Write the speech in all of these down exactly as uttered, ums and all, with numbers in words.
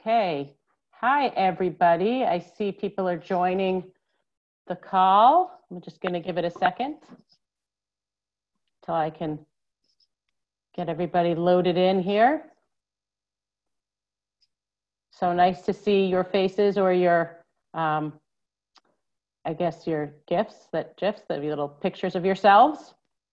Okay. Hi, everybody. I see people are joining the call. I'm just going to give it a second till I can get everybody loaded in here. So nice to see your faces or your, um, I guess your GIFs, that GIFs, that little pictures of yourselves.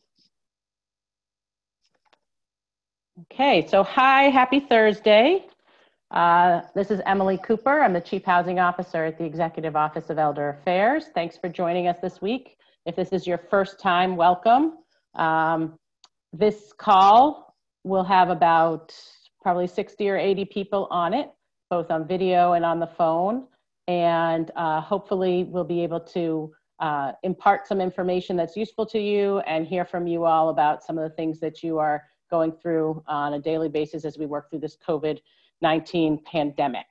Okay, so hi, happy Thursday. Uh, this is Emily Cooper. I'm the Chief Housing Officer at the Executive Office of Elder Affairs. Thanks for joining us this week. If this is your first time, welcome. Um, this call will have about probably sixty or eighty people on it, both on video and on the phone. And uh, hopefully we'll be able to uh, impart some information that's useful to you and hear from you all about some of the things that you are going through on a daily basis as we work through this COVID nineteen pandemic.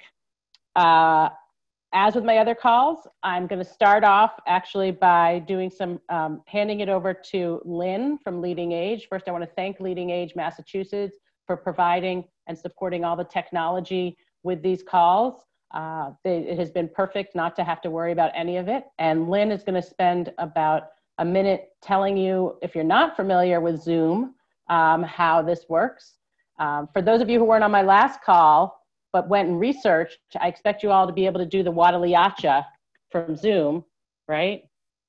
Uh, as with my other calls, I'm going to start off actually by doing some um, handing it over to Lynn from Leading Age. First, I want to thank Leading Age Massachusetts for providing and supporting all the technology with these calls. Uh, they, it has been perfect not to have to worry about any of it. And Lynn is going to spend about a minute telling you, if you're not familiar with Zoom, um, how this works. Um, for those of you who weren't on my last call, but went and researched, I expect you all to be able to do the Wadaliacha from Zoom, right?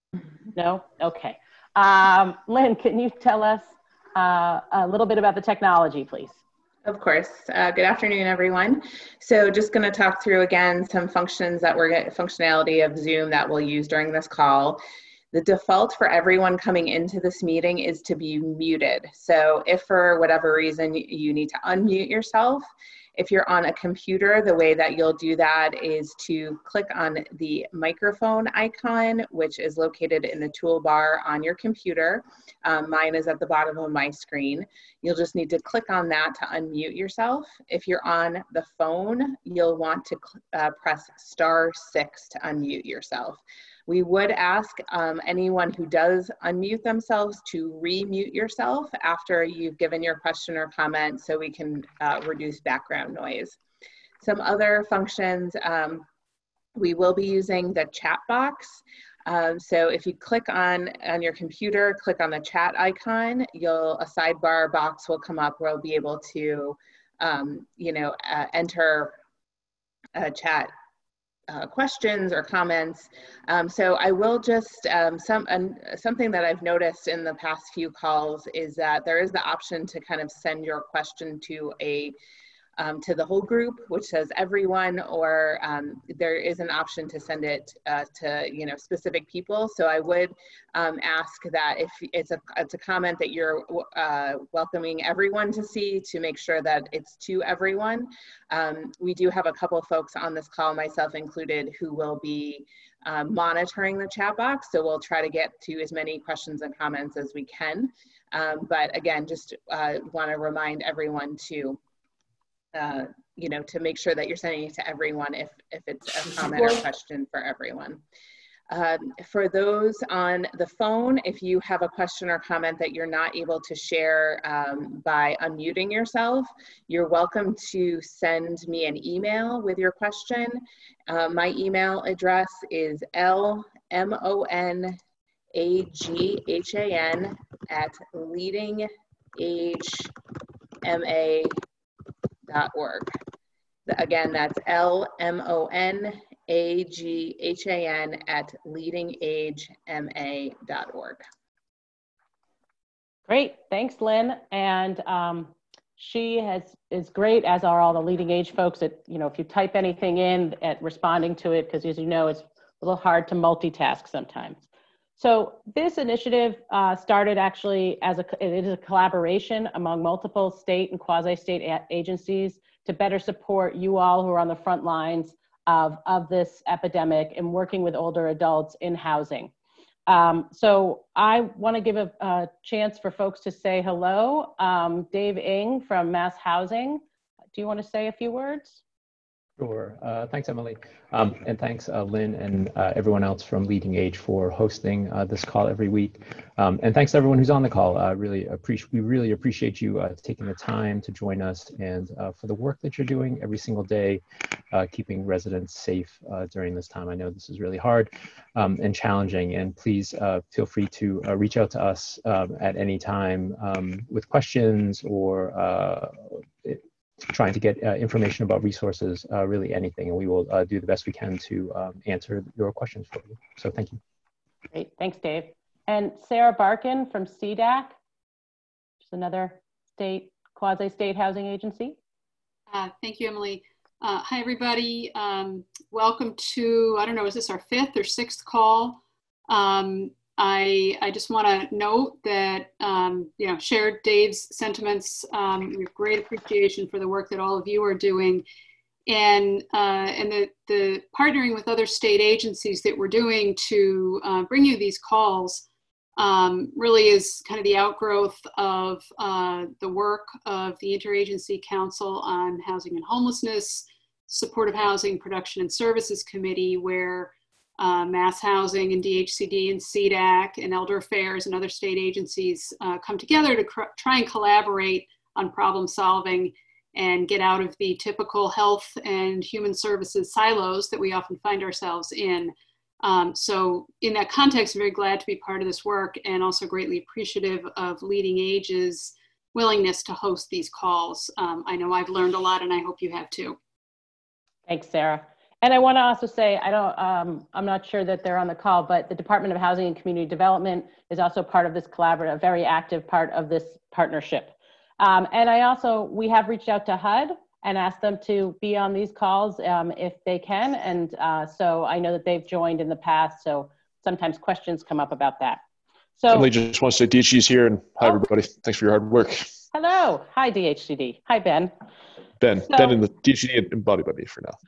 No? Okay. Um, Lynn, can you tell us uh, a little bit about the technology, please? Of course. Uh, good afternoon, everyone. So just going to talk through again some functions that we're getting, functionality of Zoom that we'll use during this call. The default for everyone coming into this meeting is to be muted. So if for whatever reason you need to unmute yourself, if you're on a computer, the way that you'll do that is to click on the microphone icon, which is located in the toolbar on your computer. Um, mine is at the bottom of my screen. You'll just need to click on that to unmute yourself. If you're on the phone, you'll want to uh, press star six to unmute yourself. We would ask um, anyone who does unmute themselves to re-mute yourself after you've given your question or comment so we can uh, reduce background noise. Some other functions, um, we will be using the chat box. Um, so if you click on, on your computer, click on the chat icon, you'll, a sidebar box will come up where you'll be able to, um, you know, uh, enter a chat Uh, questions or comments. Um, so I will just, um, some, um, something that I've noticed in the past few calls is that there is the option to kind of send your question to a, um, to the whole group, which says everyone, or um, there is an option to send it uh, to, you know, specific people. So I would um, ask that if it's a, it's a comment that you're uh, welcoming everyone to see, to make sure that it's to everyone. Um, we do have a couple of folks on this call, myself included, who will be um, monitoring the chat box. So we'll try to get to as many questions and comments as we can. Um, but again, just uh, want to remind everyone to Uh, you know, to make sure that you're sending it to everyone if, if it's a comment or question for everyone. Um, for those on the phone, if you have a question or comment that you're not able to share um, by unmuting yourself, you're welcome to send me an email with your question. Uh, my email address is L M O N A G H A N at leading age M A dot org. Again, that's L M O N A G H A N at leading age M A dot org. Great, thanks, Lynn. And um, she has is great, as are all the Leading Age folks. At, you know, if you type anything in at responding to it, because as you know, it's a little hard to multitask sometimes. So this initiative uh, started actually as a, it is a collaboration among multiple state and quasi-state agencies to better support you all who are on the front lines of, of this epidemic and working with older adults in housing. Um, so I want to give a, a chance for folks to say hello. Um, Dave Ng from Mass Housing, do you want to say a few words? Sure. Uh, thanks, Emily. Um, and thanks, uh, Lynn, and uh, everyone else from Leading Age for hosting uh, this call every week. Um, and thanks to everyone who's on the call. Uh, really appreciate, we really appreciate you uh, taking the time to join us and uh, for the work that you're doing every single day, uh, keeping residents safe uh, during this time. I know this is really hard um, and challenging, and please uh, feel free to uh, reach out to us um, at any time um, with questions or uh, it, trying to get uh, information about resources, uh, really anything, and we will uh, do the best we can to um, answer your questions for you. So thank you. Great, thanks, Dave. And Sarah Barkin from C D A C, just another state, quasi-state housing agency. Uh, thank you, Emily. Uh, hi, everybody. Um, welcome to, I don't know, is this our fifth or sixth call? Um, I, I just want to note that, um, you know, shared Dave's sentiments. Um, we have great appreciation for the work that all of you are doing. And, uh, and the, the partnering with other state agencies that we're doing to uh, bring you these calls um, really is kind of the outgrowth of uh, the work of the Interagency Council on Housing and Homelessness, Supportive Housing Production and Services Committee, where Uh, Mass Housing and D H C D and C D A C and Elder Affairs and other state agencies uh, come together to try and collaborate on problem solving and get out of the typical health and human services silos that we often find ourselves in. Um, so in that context, I'm very glad to be part of this work and also greatly appreciative of Leading Age's willingness to host these calls. Um, I know I've learned a lot and I hope you have too. Thanks, Sarah. And I want to also say, I don't, um, I'm not sure that they're on the call, but the Department of Housing and Community Development is also part of this collaborative, very active part of this partnership. Um, and I also, we have reached out to H U D and asked them to be on these calls um, if they can. And uh, so I know that they've joined in the past, so sometimes questions come up about that. So Emily just wants to say D H C D's here, and hi, oh. everybody. Thanks for your hard work. Hello. Hi, D H C D. Hi, Ben. Ben, So, Ben and the D H C D embodied by me for now.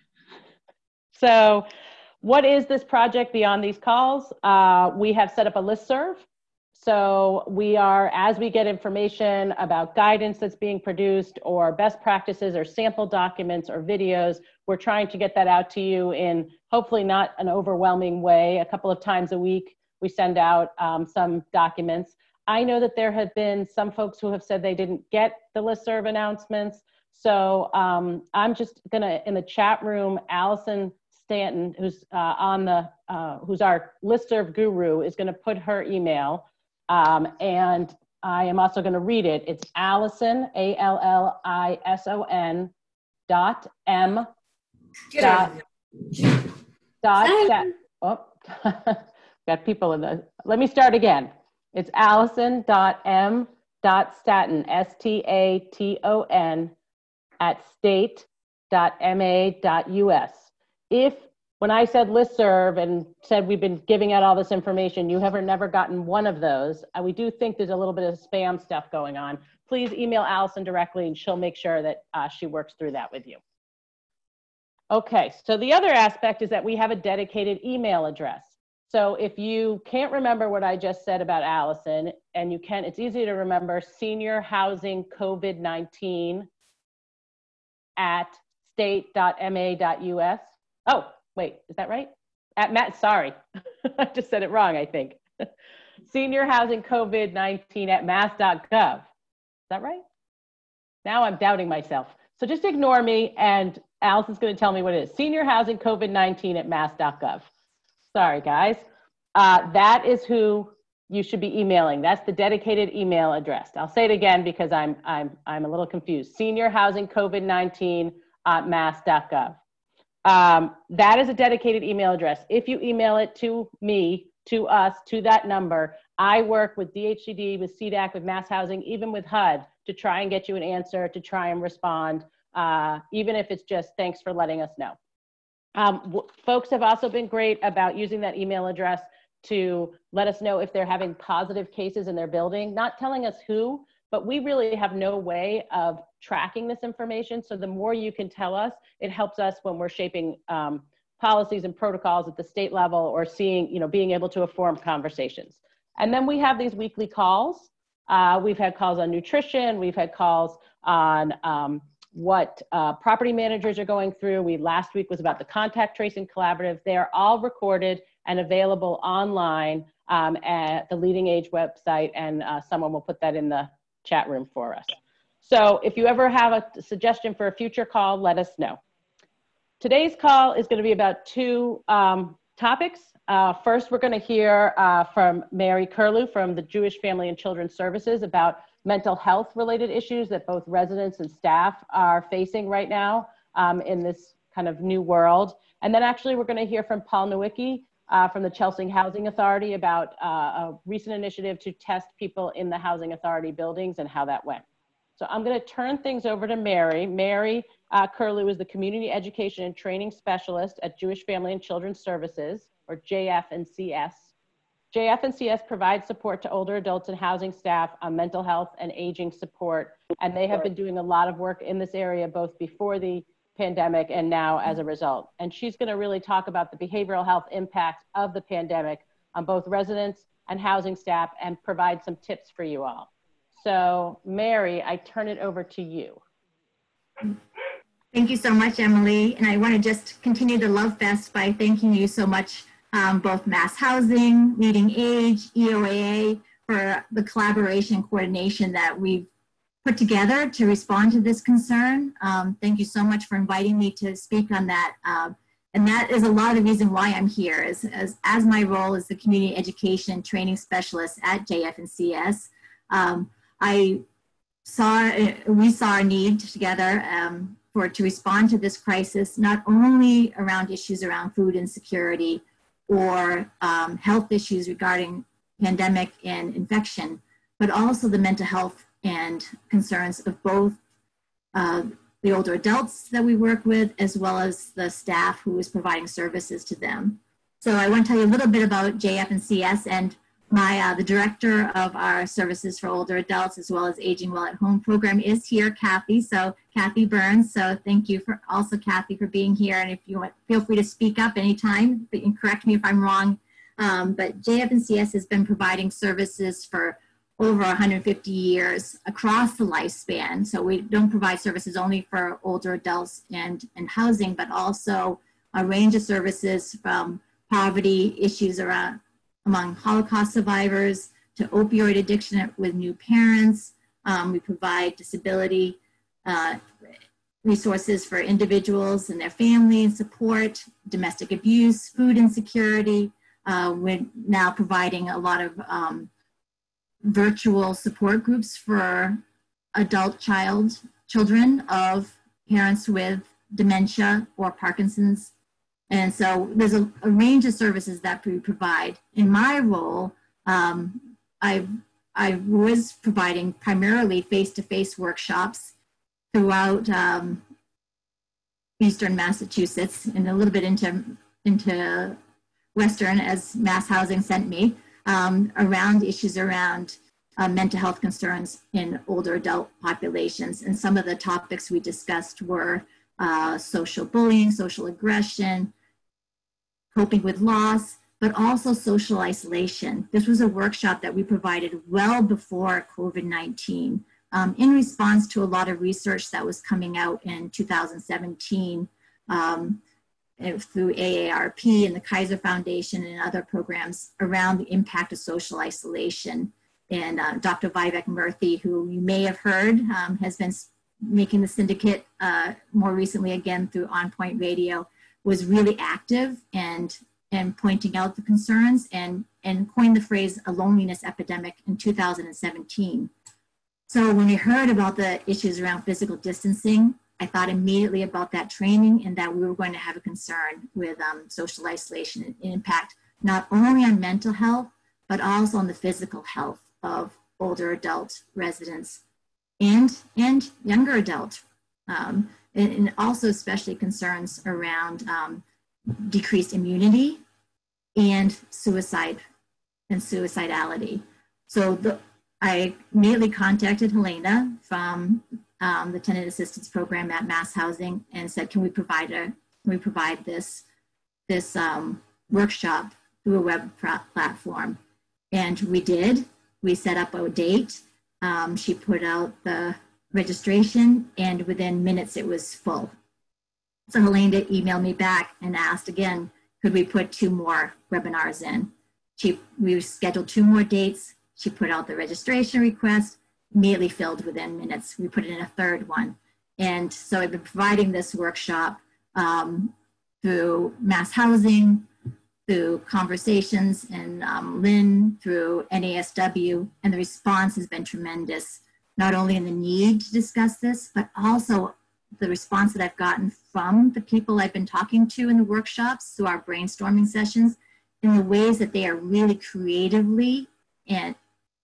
So what is this project beyond these calls? Uh, we have set up a listserv. So we are, as we get information about guidance that's being produced or best practices or sample documents or videos, we're trying to get that out to you in hopefully not an overwhelming way. A couple of times a week, we send out um, some documents. I know that there have been some folks who have said they didn't get the listserv announcements. So um, I'm just gonna, in the chat room, Allison Stanton, who's uh, on the, uh, who's our listserv guru, is going to put her email, um, and I am also going to read it. It's Allison, A L L I S O N, dot M, dot, dot, stat, oh, got people in the, let me start again. It's Allison dot M dot Staton, S T A T O N, at state dot M A dot U S. If, when I said listserv and said we've been giving out all this information, you have never gotten one of those, uh, we do think there's a little bit of spam stuff going on. Please email Allison directly and she'll make sure that uh, she works through that with you. Okay, so the other aspect is that we have a dedicated email address. So if you can't remember what I just said about Allison, and you can, it's easy to remember, Senior Housing COVID nineteen at state dot M A dot U S. Oh, wait, is that right? At Matt, sorry, I just said it wrong, I think. Senior Housing COVID nineteen at mass dot gov. Is that right? Now I'm doubting myself. So just ignore me and Allison's gonna tell me what it is. Senior Housing COVID nineteen at mass dot gov. Sorry, guys. Uh, that is who you should be emailing. That's the dedicated email address. I'll say it again because I'm, I'm, I'm a little confused. Senior Housing COVID nineteen at mass dot gov. Um, that is a dedicated email address. If you email it to me, to us, to that number, I work with D H C D, with C D A C, with Mass Housing, even with H U D, to try and get you an answer, to try and respond, uh, even if it's just thanks for letting us know. Um, folks have also been great about using that email address to let us know if they're having positive cases in their building, not telling us who, but we really have no way of tracking this information. So the more you can tell us, it helps us when we're shaping um, policies and protocols at the state level or seeing, you know, being able to inform conversations. And then we have these weekly calls. Uh, we've had calls on nutrition. We've had calls on um, what uh, property managers are going through. We last week was about the contact tracing collaborative. They are all recorded and available online um, at the Leading Age website, and uh, someone will put that in the chat room for us. So if you ever have a suggestion for a future call, let us know. Today's call is going to be about two um, topics. Uh, first, we're going to hear uh, from Mary Curlew from the Jewish Family and Children's Services about mental health related issues that both residents and staff are facing right now um, in this kind of new world. And then actually we're going to hear from Paul Nowicki uh, from the Chelsea Housing Authority about uh, a recent initiative to test people in the Housing Authority buildings and how that went. So I'm going to turn things over to Mary. Mary uh, Curlew is the Community Education and Training Specialist at Jewish Family and Children's Services, or J F and C S. J F and C S provides support to older adults and housing staff on mental health and aging support, and they have been doing a lot of work in this area both before the pandemic and now as a result. And she's going to really talk about the behavioral health impacts of the pandemic on both residents and housing staff and provide some tips for you all. So Mary, I turn it over to you. Thank you so much, Emily. And I want to just continue the Love Fest by thanking you so much, um, both Mass Housing, Leading Age, E O A A, for the collaboration and coordination that we've put together to respond to this concern. Um, thank you so much for inviting me to speak on that. Um, and that is a lot of the reason why I'm here, is, as, as my role as the Community Education Training Specialist at J F and C S. Um, I saw, we saw a need together um, for to respond to this crisis, not only around issues around food insecurity or um, health issues regarding pandemic and infection, but also the mental health and concerns of both uh, the older adults that we work with, as well as the staff who is providing services to them. So I want to tell you a little bit about J F and C S, and my, uh, the director of our Services for Older Adults, as well as Aging Well at Home program is here, Kathy. So Kathy Burns. So thank you for also Kathy for being here. And if you want, feel free to speak up anytime, but you can correct me if I'm wrong. Um, but J F and C S has been providing services for over one hundred fifty years across the lifespan. So we don't provide services only for older adults and, and housing, but also a range of services from poverty issues around among Holocaust survivors to opioid addiction with new parents. Um, we provide disability uh, resources for individuals and their families, support, domestic abuse, food insecurity. Uh, we're now providing a lot of um, virtual support groups for adult child, children of parents with dementia or Parkinson's. And so there's a, a range of services that we provide. In my role, um, I, I was providing primarily face-to-face workshops throughout um, Eastern Massachusetts and a little bit into, into Western, as Mass Housing sent me, um, around issues around uh, mental health concerns in older adult populations. And some of the topics we discussed were uh, social bullying, social aggression, coping with loss, but also social isolation. This was a workshop that we provided well before COVID nineteen um, in response to a lot of research that was coming out in two thousand seventeen um, through A A R P and the Kaiser Foundation and other programs around the impact of social isolation. And uh, Doctor Vivek Murthy, who you may have heard, um, has been making the syndicate uh, more recently again through On Point Radio, was really active and, and pointing out the concerns and, and coined the phrase a loneliness epidemic in two thousand seventeen. So when we heard about the issues around physical distancing, I thought immediately about that training and that we were going to have a concern with um, social isolation and impact, not only on mental health, but also on the physical health of older adult residents and, and younger adult. Um, and, and also especially concerns around um, decreased immunity and suicide and suicidality. So the, I immediately contacted Helena from um, the Tenant Assistance Program at Mass Housing and said, can we provide a, can we provide this, this um, workshop through a web platform? And we did. We set up a date. Um, she put out the registration, and within minutes it was full. So Helene emailed me back and asked again, could we put two more webinars in? She, we scheduled two more dates. She put out the registration request, immediately filled within minutes. We put in a third one. And so I've been providing this workshop um, through Mass Housing, through Conversations and um, Lynn, through N A S W, and the response has been tremendous, not only in the need to discuss this, but also the response that I've gotten from the people I've been talking to in the workshops through our brainstorming sessions, in the ways that they are really creatively, and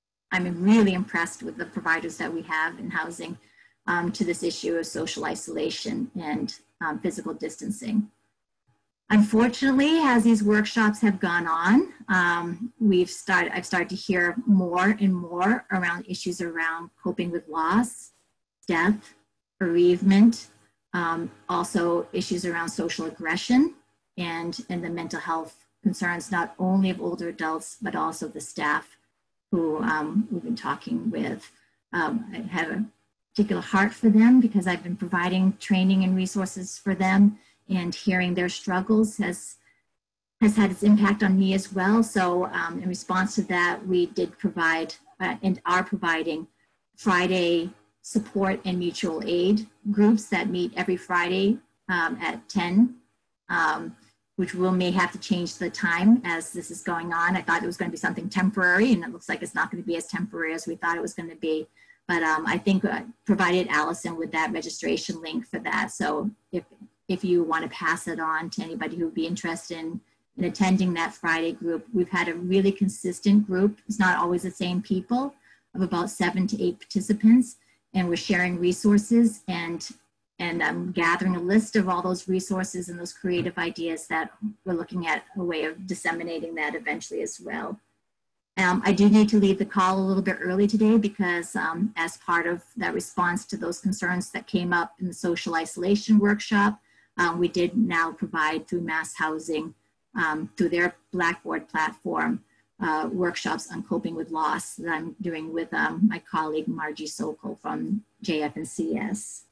I'm really impressed with the providers that we have in housing um, to this issue of social isolation and um, physical distancing. Unfortunately, as these workshops have gone on, um, we've started, I've started to hear more and more around issues around coping with loss, death, bereavement, um, also issues around social aggression and, and the mental health concerns, not only of older adults, but also the staff who um, we've been talking with. Um, I have a particular heart for them because I've been providing training and resources for them, and hearing their struggles has, has had its impact on me as well. So um, in response to that, we did provide uh, and are providing Friday support and mutual aid groups that meet every Friday um, at ten, um, which will may have to change the time as this is going on. I thought it was going to be something temporary, and it looks like it's not going to be as temporary as we thought it was going to be. But um, I think I provided Allison with that registration link for that. So if if you want to pass it on to anybody who would be interested in, in attending that Friday group, we've had a really consistent group. It's not always the same people, of about seven to eight participants. And we're sharing resources and and um, gathering a list of all those resources and those creative ideas that we're looking at a way of disseminating that eventually as well. Um, I do need to leave the call a little bit early today because um, as part of that response to those concerns that came up in the social isolation workshop, um, we did now provide through Mass Housing, um, through their Blackboard platform, Uh, workshops on coping with loss that I'm doing with um, my colleague Margie Sokol from J F N C S.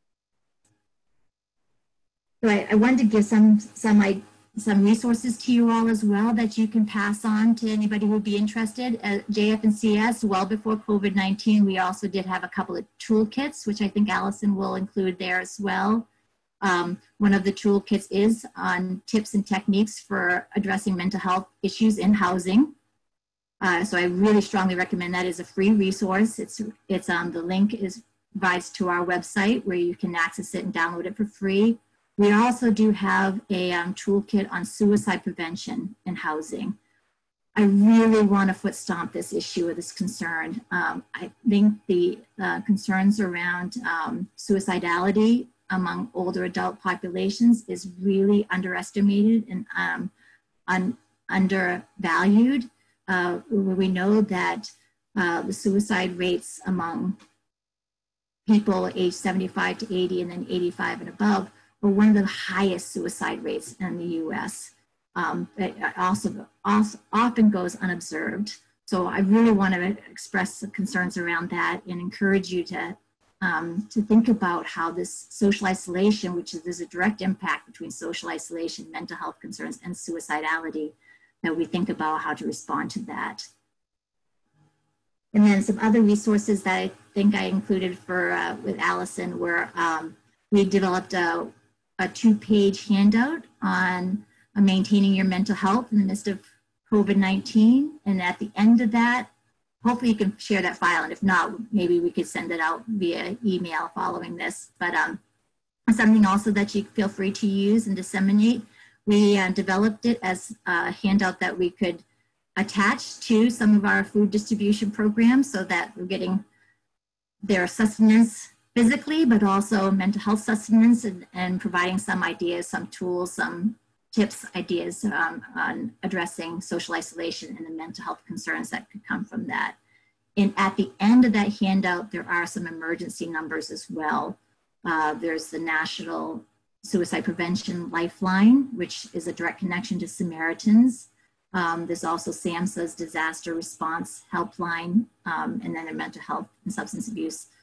So I, I wanted to give some some I, some resources to you all as well that you can pass on to anybody who would be interested. At J F N C S, well before COVID nineteen, we also did have a couple of toolkits, which I think Allison will include there as well. Um, one of the toolkits is on tips and techniques for addressing mental health issues in housing. Uh, so I really strongly recommend that as a free resource. It's, it's um, the link is provides to our website where you can access it and download it for free. We also do have a um, toolkit on suicide prevention in housing. I really want to foot stomp this issue or this concern. Um, I think the uh, concerns around um, suicidality among older adult populations is really underestimated and um, un undervalued. Uh, we know that uh, the suicide rates among people aged seventy-five to eighty and then eighty-five and above were one of the highest suicide rates in the U S. Um, it also, also often goes unobserved. So I really want to express the concerns around that and encourage you to Um, to think about how this social isolation, which is there's a direct impact between social isolation, mental health concerns, and suicidality, that we think about how to respond to that. And then some other resources that I think I included for uh, with Allison were um, we developed a, a two-page handout on uh, maintaining your mental health in the midst of COVID nineteen, and at the end of that, hopefully you can share that file, and if not, maybe we could send it out via email following this. But um, something also that you feel free to use and disseminate. We uh, developed it as a handout that we could attach to some of our food distribution programs so that we're getting their sustenance physically, but also mental health sustenance, and, and providing some ideas, some tools, some tips, ideas um, on addressing social isolation and the mental health concerns that could come from that. And at the end of that handout, there are some emergency numbers as well. Uh, there's the National Suicide Prevention Lifeline, which is a direct connection to Samaritans. Um, there's also SAMHSA's Disaster Response Helpline, um, and then their mental health and substance abuse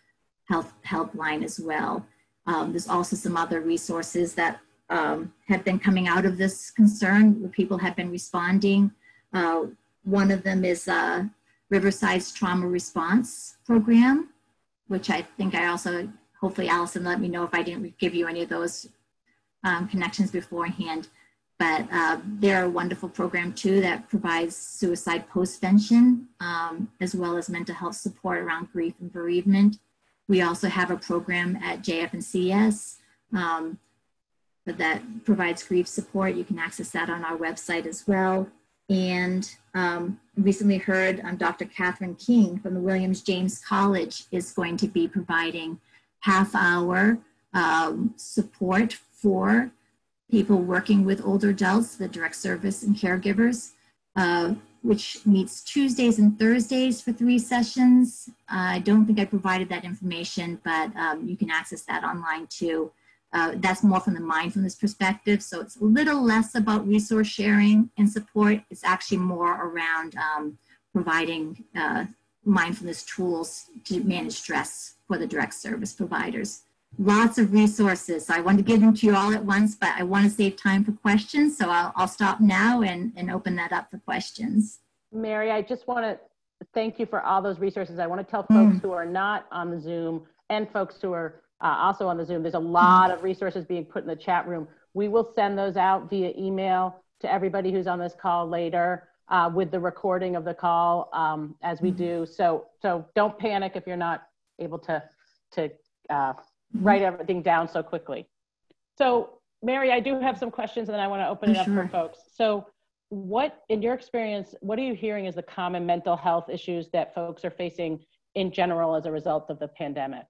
health helpline as well. Um, there's also some other resources that um, have been coming out of this concern where people have been responding. Uh, one of them is uh, Riverside's Trauma Response Program, which I think I also, hopefully Allison let me know if I didn't give you any of those um, connections beforehand. But uh, they're a wonderful program too that provides suicide postvention um, as well as mental health support around grief and bereavement. We also have a program at J F and C S um, that provides grief support. You can access that on our website as well. And um, recently heard um, Doctor Catherine King from the Williams James College is going to be providing half hour um, support for people working with older adults, the direct service and caregivers, uh, which meets Tuesdays and Thursdays for three sessions. Uh, I don't think I provided that information, but um, you can access that online too. Uh, that's more from the mindfulness perspective. So it's a little less about resource sharing and support. It's actually more around um, providing uh, mindfulness tools to manage stress for the direct service providers. Lots of resources. So I want to give them to you all at once, but I want to save time for questions. So I'll, I'll stop now and, and open that up for questions. Mary, I just want to thank you for all those resources. I want to tell folks mm. who are not on the Zoom and folks who are uh, also on the Zoom, there's a lot mm. of resources being put in the chat room. We will send those out via email to everybody who's on this call later uh, with the recording of the call um, as we mm. do. So, so don't panic if you're not able to, to uh, write everything down so quickly. So Mary, I do have some questions and then I want to open it up sure. for folks. So what, in your experience, what are you hearing as the common mental health issues that folks are facing in general as a result of the pandemic?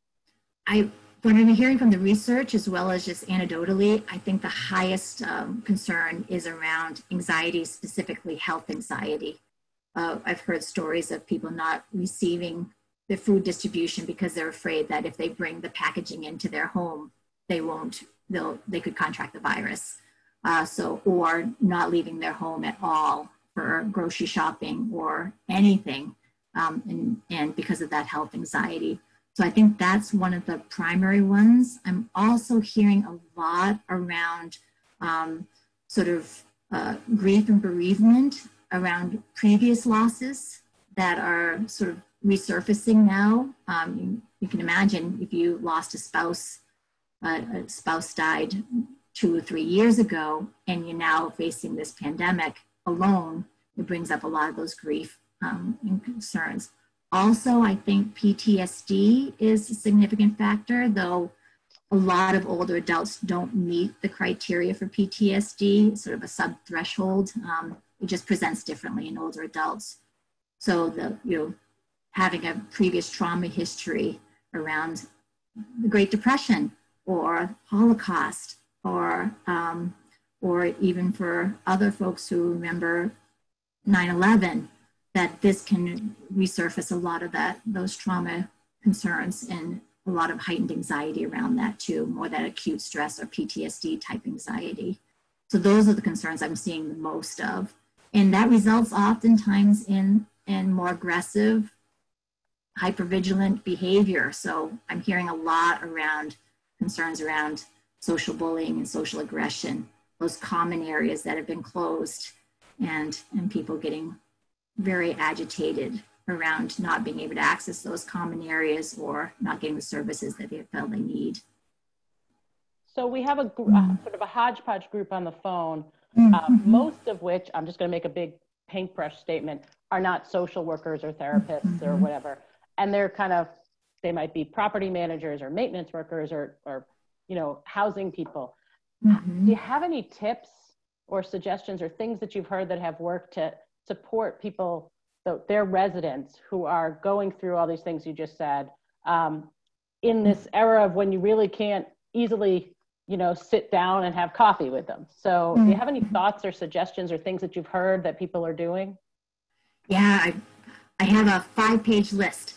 I, what I'm hearing from the research as well as just anecdotally, I think the highest um, concern is around anxiety, specifically health anxiety. Uh, I've heard stories of people not receiving the food distribution because they're afraid that if they bring the packaging into their home, they won't, they'll, they could contract the virus. Uh, so, or not leaving their home at all for grocery shopping or anything, um, and, and because of that health anxiety. So I think that's one of the primary ones. I'm also hearing a lot around um, sort of uh, grief and bereavement around previous losses that are sort of resurfacing now. Um, you, you can imagine if you lost a spouse, uh, a spouse died two or three years ago, and you're now facing this pandemic alone, it brings up a lot of those grief um, and concerns. Also, I think P T S D is a significant factor, though a lot of older adults don't meet the criteria for P T S D, sort of a sub-threshold. Um, it just presents differently in older adults. So the, you know, having a previous trauma history around the Great Depression or Holocaust, or um, or even for other folks who remember nine eleven, that this can resurface a lot of that, those trauma concerns and a lot of heightened anxiety around that too, more that acute stress or P T S D type anxiety. So those are the concerns I'm seeing the most of. And that results oftentimes in, in more aggressive, hypervigilant behavior. So I'm hearing a lot around concerns around social bullying and social aggression, those common areas that have been closed, and, and people getting very agitated around not being able to access those common areas or not getting the services that they feel they need. So we have a mm. sort of a hodgepodge group on the phone, mm-hmm. uh, most of which, I'm just going to make a big paintbrush statement, are not social workers or therapists mm-hmm. or whatever. And they're kind of, they might be property managers or maintenance workers or, or you know, housing people. Mm-hmm. Do you have any tips or suggestions or things that you've heard that have worked to support people, so their residents who are going through all these things you just said, um, in this era of when you really can't easily, you know, sit down and have coffee with them? So mm-hmm. do you have any thoughts or suggestions or things that you've heard that people are doing? Yeah, I, I have a five-page list.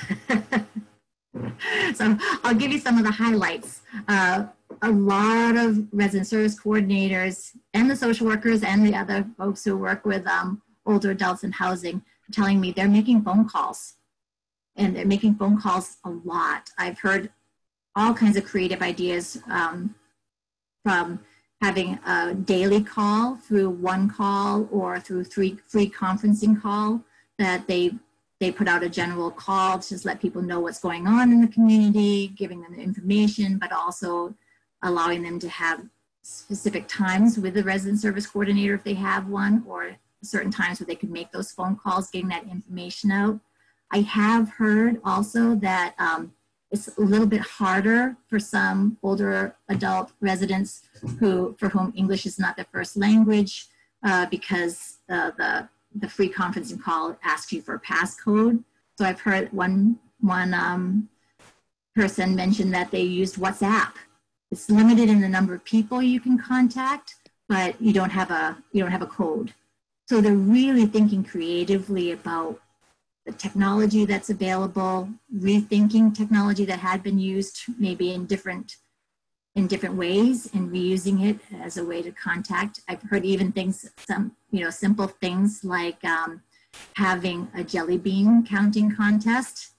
So I'll give you some of the highlights. Uh, a lot of resident service coordinators and the social workers and the other folks who work with um, older adults in housing telling me they're making phone calls and they're making phone calls a lot. I've heard all kinds of creative ideas, um, from having a daily call through one call or through three free conferencing call that they they put out a general call to just let people know what's going on in the community, giving them the information, but also allowing them to have specific times with the resident service coordinator if they have one, or certain times where they could make those phone calls, getting that information out. I have heard also that um, it's a little bit harder for some older adult residents who, for whom English is not their first language, uh, because uh, the the free conferencing call asks you for a passcode. So I've heard one one um, person mention that they used WhatsApp. It's limited in the number of people you can contact, but you don't have a you don't have a code. So they're really thinking creatively about the technology that's available, rethinking technology that had been used maybe in different in different ways and reusing it as a way to contact. I've heard even things, some, you know, simple things like um, having a jelly bean counting contest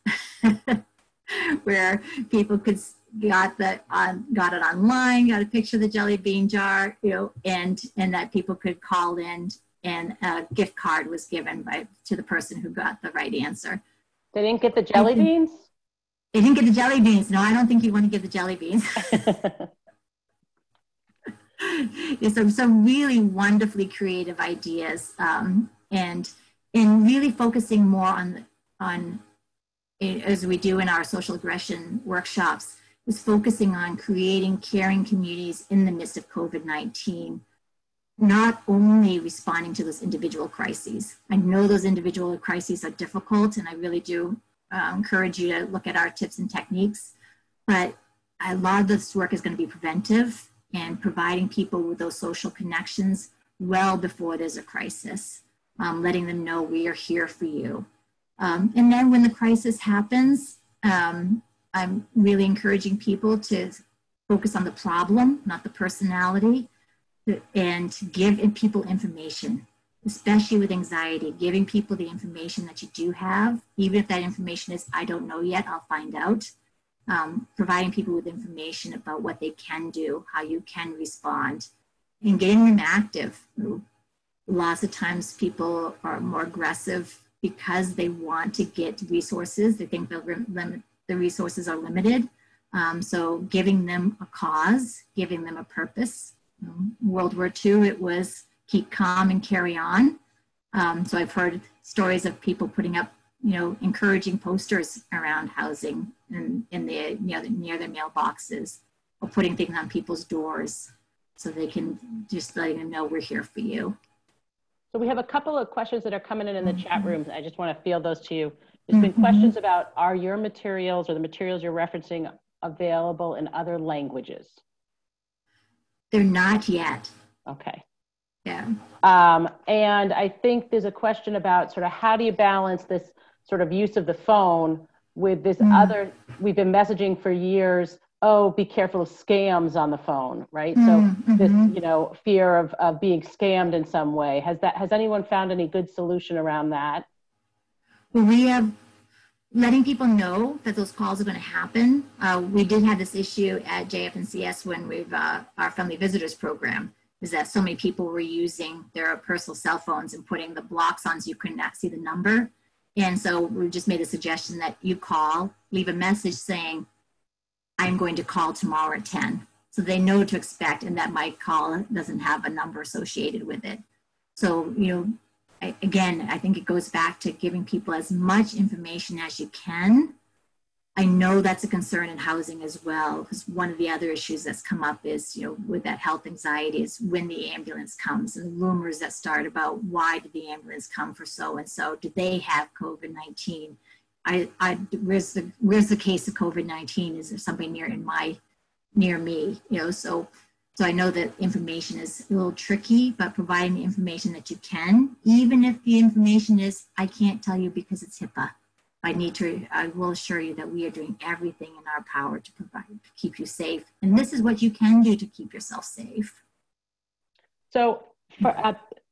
where people could got the on got it online, got a picture of the jelly bean jar, you know, and and that people could call in, and a gift card was given by to the person who got the right answer. They didn't get the jelly beans? They didn't get the jelly beans. No, I don't think you want to get the jelly beans. There's some, some really wonderfully creative ideas, um, and and really focusing more on, on, as we do in our social aggression workshops, is focusing on creating caring communities in the midst of COVID nineteen, not only responding to those individual crises. I know those individual crises are difficult, and I really do uh, encourage you to look at our tips and techniques, but a lot of this work is going to be preventive and providing people with those social connections well before there's a crisis, um, letting them know we are here for you. Um, and then when the crisis happens, um, I'm really encouraging people to focus on the problem, not the personality, and give people information, especially with anxiety, giving people the information that you do have, even if that information is, I don't know yet, I'll find out. Um, providing people with information about what they can do, how you can respond, and getting them active. Lots of times people are more aggressive because they want to get resources. They think the, limit, the resources are limited. Um, so giving them a cause, giving them a purpose. Um, World War Two, it was keep calm and carry on. Um, so I've heard stories of people putting up, you know, encouraging posters around housing and in the near, near their mailboxes, or putting things on people's doors so they can just letting them know we're here for you. So we have a couple of questions that are coming in in the chat rooms. I just want to field those to you. There's been mm-hmm. questions about, are your materials or the materials you're referencing available in other languages? They're not yet. Okay. Yeah. Um, and I think there's a question about sort of how do you balance this sort of use of the phone with this mm. other, we've been messaging for years, oh, be careful of scams on the phone, right? Mm, so mm-hmm. this, you know, fear of, of being scammed in some way. Has that, has anyone found any good solution around that? Well, we have letting people know that those calls are going to happen. Uh, we did have this issue at J F N C S when we've, uh, our family visitors program, is that so many people were using their personal cell phones and putting the blocks on so you could not see the number. And so we just made a suggestion that you call, leave a message saying, I'm going to call tomorrow at ten. So they know what to expect, and that my call doesn't have a number associated with it. So, you know, I, again, I think it goes back to giving people as much information as you can. I know that's a concern in housing as well, because one of the other issues that's come up is, you know, with that health anxiety is when the ambulance comes, and rumors that start about why did the ambulance come for so-and-so? Did they have COVID nineteen? I, I, where's the, where's the case of COVID nineteen? Is there something near in my, near me? You know, so, so I know that information is a little tricky, but providing the information that you can, even if the information is, I can't tell you because it's HIPAA. I need to, I will assure you that we are doing everything in our power to provide, to keep you safe. And this is what you can do to keep yourself safe. So for, uh,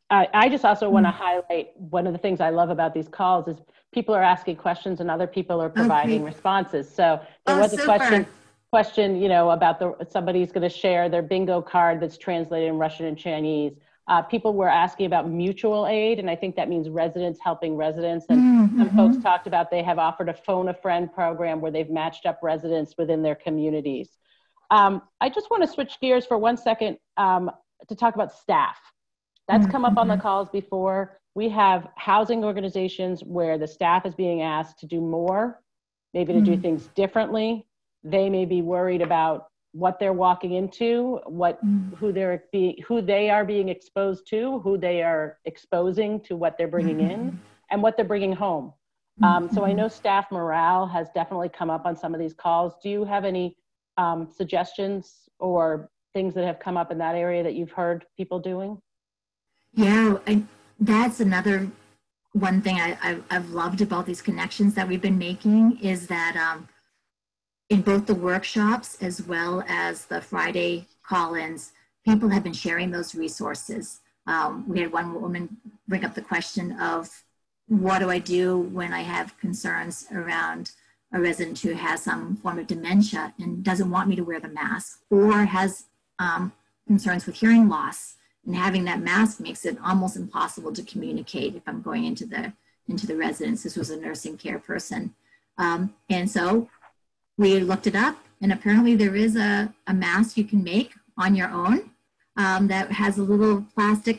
I, I just also want to highlight one of the things I love about these calls is people are asking questions and other people are providing Okay. responses. So there Oh, was a super. question, question, you know, about the somebody's going to share their bingo card that's translated in Russian and Chinese. Uh, people were asking about mutual aid, and I think that means residents helping residents. And Mm-hmm. some folks talked about they have offered a phone a friend program where they've matched up residents within their communities. Um, I just want to switch gears for one second um, to talk about staff. That's come up on the calls before. We have housing organizations where the staff is being asked to do more, maybe to do things differently. They may be worried about what they're walking into, what who they're being, who they are being exposed to, who they are exposing to what they're bringing in, and what they're bringing home. Um, so I know staff morale has definitely come up on some of these calls. Do you have any um, suggestions or things that have come up in that area that you've heard people doing? Yeah, I, that's another one thing I, I've, I've loved about these connections that we've been making is that um, in both the workshops as well as the Friday call-ins, people have been sharing those resources. Um, we had one woman bring up the question of, what do I do when I have concerns around a resident who has some form of dementia and doesn't want me to wear the mask, or has um, concerns with hearing loss? And having that mask makes it almost impossible to communicate if I'm going into the into the residence. This was a nursing care person. Um, and so we looked it up, and apparently there is a, a mask you can make on your own um, that has a little plastic,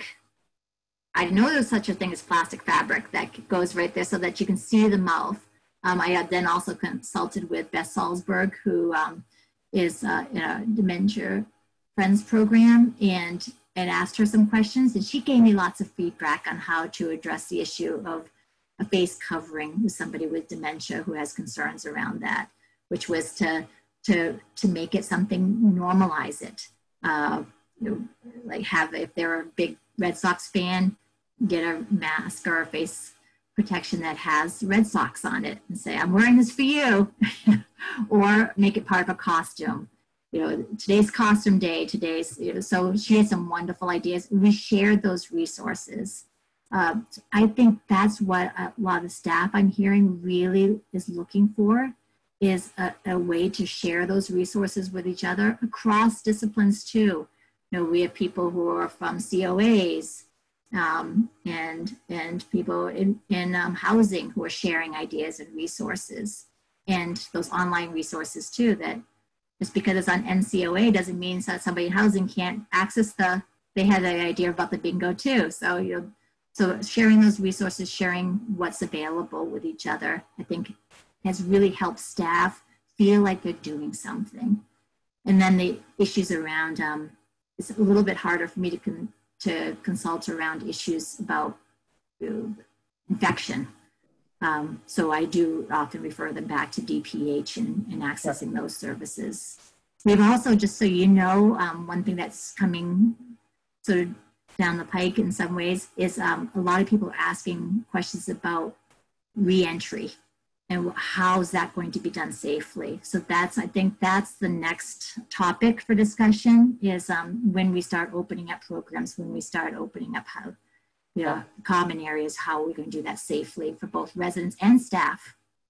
I didn't know there was such a thing as plastic fabric that goes right there so that you can see the mouth. Um, I had then also consulted with Beth Salzberg, who um, is uh, in a Dementia Friends program, and and asked her some questions, and she gave me lots of feedback on how to address the issue of a face covering with somebody with dementia who has concerns around that, which was to to to make it something, normalize it. Uh, you know, like have, if they're a big Red Sox fan, get a mask or a face protection that has Red Sox on it and say, I'm wearing this for you, or make it part of a costume. You know, today's costume day, today's, you know, so she had some wonderful ideas. We shared those resources. Uh, I think that's what a lot of the staff I'm hearing really is looking for, is a, a way to share those resources with each other across disciplines too. You know, we have people who are from C O As um, and, and people in, in um, housing who are sharing ideas and resources, and those online resources too, that just because it's on N C O A doesn't mean that somebody in housing can't access the, they had the idea about the bingo too. So, you know, so sharing those resources, sharing what's available with each other, I think has really helped staff feel like they're doing something. And then the issues around, um, it's a little bit harder for me to, con to consult around issues about you know, infection. Um, so I do often refer them back to D P H and, and accessing those services. We've also, just so you know, um, one thing that's coming sort of down the pike in some ways is um, a lot of people are asking questions about reentry and how's that going to be done safely. So that's, I think that's the next topic for discussion is um, when we start opening up programs, when we start opening up how, you know, common areas, how are we going to do that safely for both residents and staff?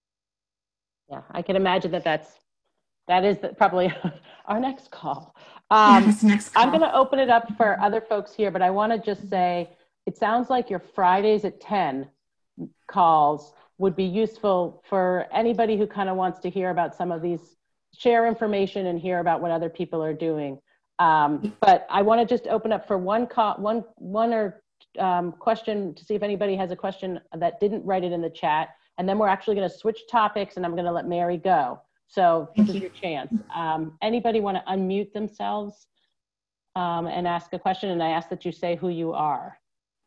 Yeah, I can imagine that that's, that is the, probably our next call. Yeah, Um, that's the next call. I'm going to open it up for other folks here, but I want to just say, it sounds like your Fridays at ten calls would be useful for anybody who kind of wants to hear about some of these, share information and hear about what other people are doing. Um, but I want to just open up for one call, one, one or um, question to see if anybody has a question that didn't write it in the chat. And then we're actually going to switch topics and I'm going to let Mary go. So this is your chance. Um, anybody want to unmute themselves um, and ask a question? And I ask that you say who you are.